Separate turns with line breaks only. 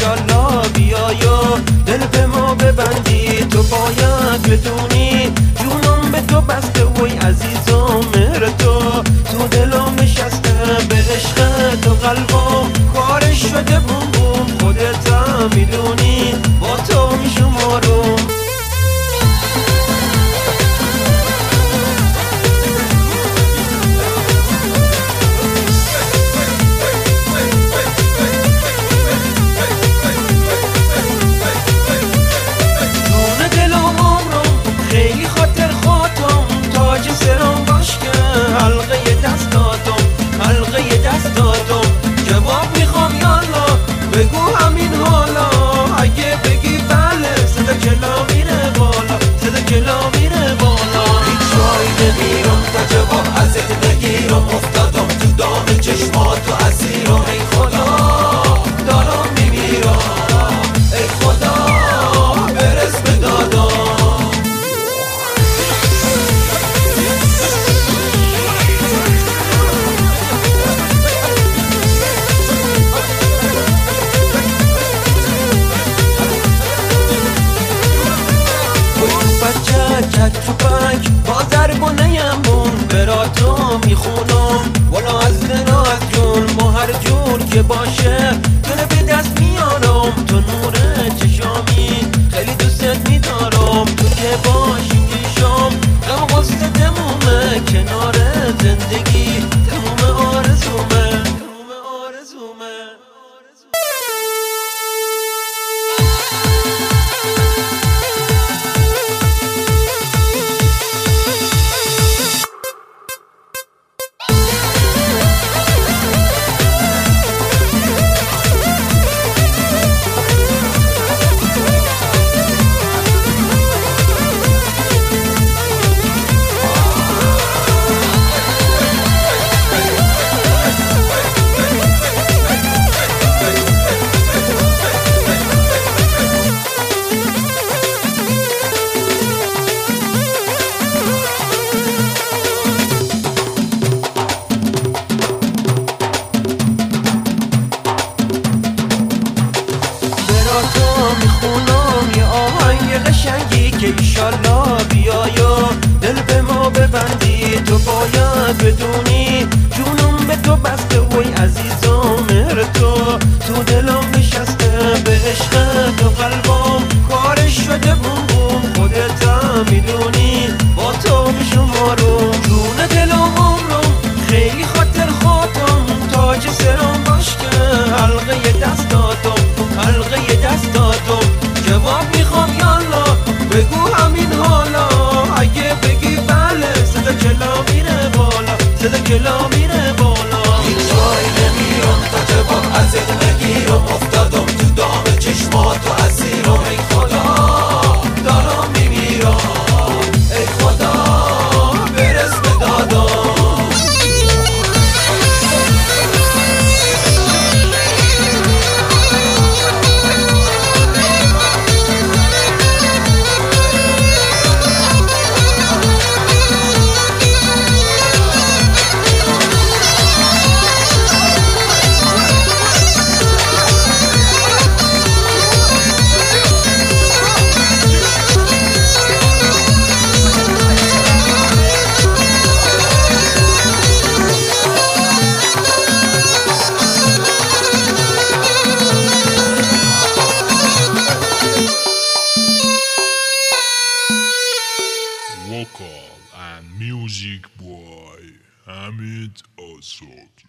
ایشالله بیایا دل به ما ببندی. تو باید بدونی جونم به تو بسته وای عزیزم، مهر تو دلم نشسته به عشق تو قلبم کارش شده بوم بوم. خودت هم میدونی با تو میشمارم. جواب میخوام یالا بگو همین حالا. اگه بگی بله صدا کلا میره بالا، صدا کلا میره بالا. هیچ جایی نمیرم تا جواب ازت نگیرم. افتادم تو دام چشمات و اسیرم. ای خدا دارم میمیرم، ای خدا برس به دادم. تو بک با ضربانه‌یم بون براتو میخونم والا از دل و از جون. ما هر جور که باشه دل به دست میارم. تو نور چشامی خیلی دوستت میدارم. تو که باشی پیشم غم غصه تمومه، کنار زندگی تموم آرزومه، تموم آرزومه. میخونم یه آهنگ قشنگی که ایشالله بیایا دل به ما ببندی. تو باید بدونی جونم به تو بسته وای عزیزم، مهر تو دلم نشسته به عشق تو قلبم کارش شده بوم بوم. خودت هم میدونی با تو میشمارم. جون دلم عمرم خیلی خاطر خاطم، تاج سرم باش که حلقه دستاتم، حلقه دستاتم. جواب میخوام یالا بگو همین حالا. اگه بگی بله صدا کلا میره بالا، صدا کلا میره بالا. هیچ جایی نمیرم تا جواب ازت نگیرم. افتادم تو دام چشمات و اسیرم. ای خدا دارم میمیرم، ای خدا برس به دادم.
Vocal and music by Hamid Asad.